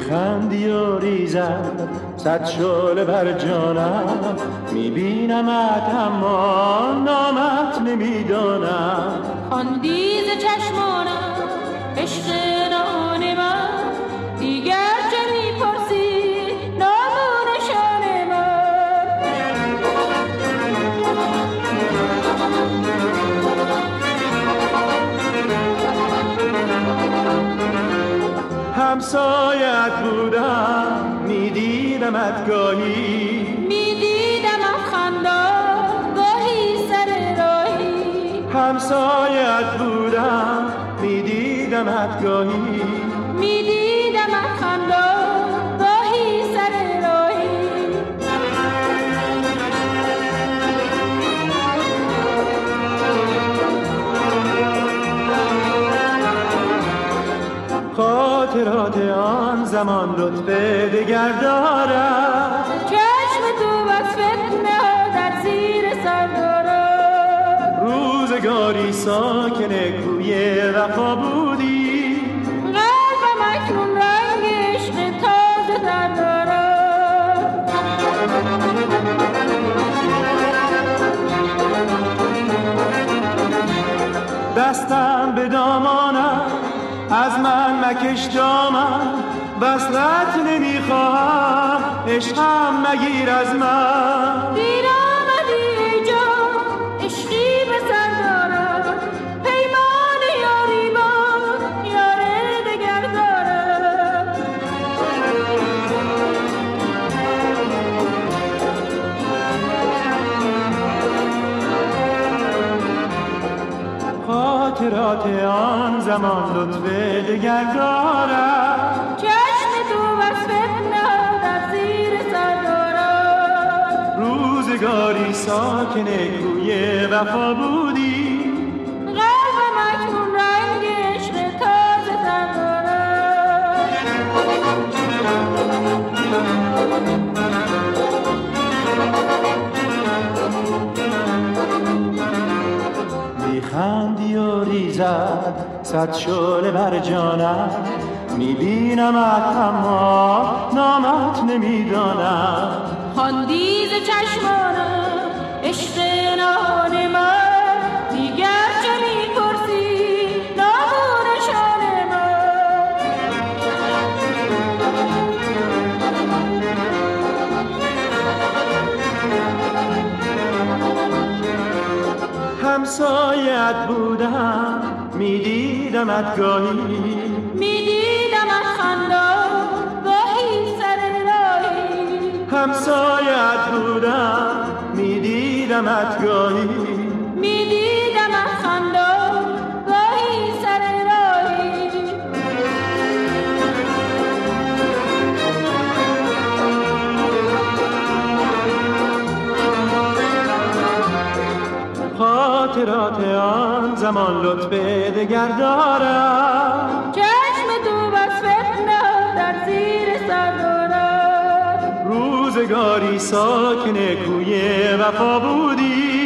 میخندی و ریزد صد شعله بر جانم، میبینمت اما نامت نمیدانم. خواندی ز چشمانم عشق نهان من، دیگر چه میپرسی نام و نشان من. همسایت بودم میدیدمت گاهی، میدیدمت خندان گاهی سر راهی. همسایت بودم میدیدمت گاهی، میدیدمت خندان گاهی سر راهی. خاطرات آن زمان لطف دگر دارد، چشم تو وصف فتنه در زیر سر دارد. روزگاری ساکن کوی وفا بودی، قلبم اکنون رنگ عشق تازه در دارد. دستم به دامانم از من مکش دامن، وصلت نمیخواهم عشقم مگیر از من. دیر آمدی ای جان عشقی به سر دارد، پیمان یاری با یار دگر دارد. خاطرات آن زمان لطف دگر دارد، چشم تو وصف فتنه در زیر سر دارد. روزگاری ساکن کوی وفا بودی، قلبم اکنون رنگ عشق تازه در دارد. میخندی و ریزد صد شعله بر جانم، میبینمت اما نامت نمیدانم. خواندی ز چشمانم عشق نهان من، دیگر چه میپرسی نام و نشان من. همسایت بودم میدیدمت گاهی، میدیدمت خندان گاهی سر راهی. همسایت بودم میدیدمت گاهی، میدیدمت خندان گاهی سر راهی. خاطرات آن زمان لطف دگر دارد، چشم تو وصف فتنه در زیر سر دارد. روزگاری ساکن کوی وفا بودی،